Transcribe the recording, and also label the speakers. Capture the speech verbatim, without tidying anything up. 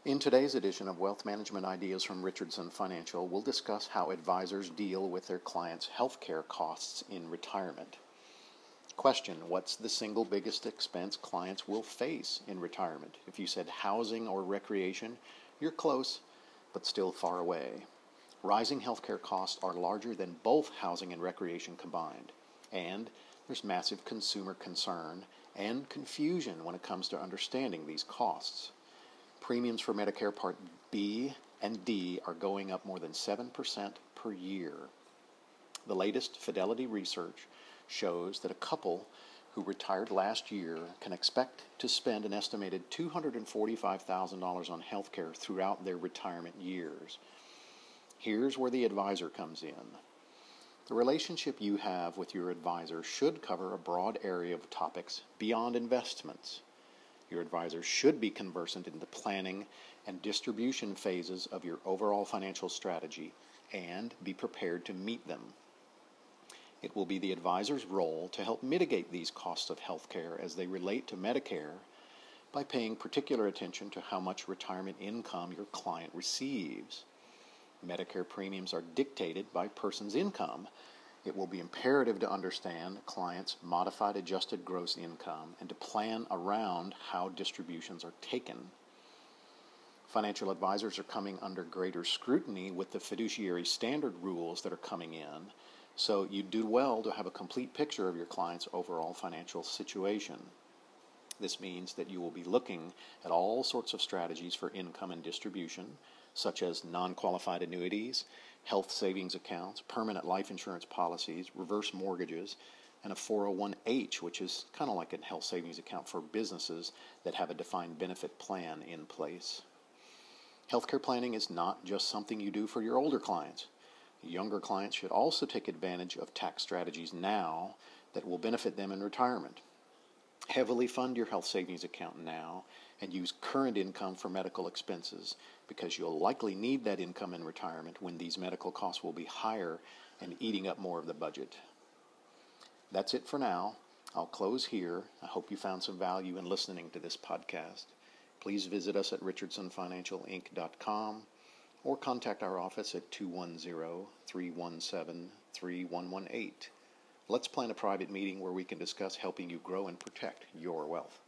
Speaker 1: In today's edition of Wealth Management Ideas from Richardson Financial, we'll discuss how advisors deal with their clients' healthcare costs in retirement. Question: what's the single biggest expense clients will face in retirement? If you said housing or recreation, you're close, but still far away. Rising healthcare costs are larger than both housing and recreation combined, and there's massive consumer concern and confusion when it comes to understanding these costs. Premiums for Medicare Part B and D are going up more than seven percent per year. The latest Fidelity research shows that a couple who retired last year can expect to spend an estimated two hundred forty-five thousand dollars on health care throughout their retirement years. Here's where the advisor comes in. The relationship you have with your advisor should cover a broad area of topics beyond investments. Your advisor should be conversant in the planning and distribution phases of your overall financial strategy and be prepared to meet them. It will be the advisor's role to help mitigate these costs of health care as they relate to Medicare by paying particular attention to how much retirement income your client receives. Medicare premiums are dictated by person's income. It will be imperative to understand a client's modified adjusted gross income and to plan around how distributions are taken. Financial advisors are coming under greater scrutiny with the fiduciary standard rules that are coming in, so you do well to have a complete picture of your client's overall financial situation. This means that you will be looking at all sorts of strategies for income and distribution, such as non-qualified annuities, health savings accounts, permanent life insurance policies, reverse mortgages, and a four oh one H, which is kind of like a health savings account for businesses that have a defined benefit plan in place. Healthcare planning is not just something you do for your older clients. Younger clients should also take advantage of tax strategies now that will benefit them in retirement. Heavily fund your health savings account now and use current income for medical expenses because you'll likely need that income in retirement when these medical costs will be higher and eating up more of the budget. That's it for now. I'll close here. I hope you found some value in listening to this podcast. Please visit us at richardson financial inc dot com or contact our office at two one zero, three one seven, three one one eight. Let's plan a private meeting where we can discuss helping you grow and protect your wealth.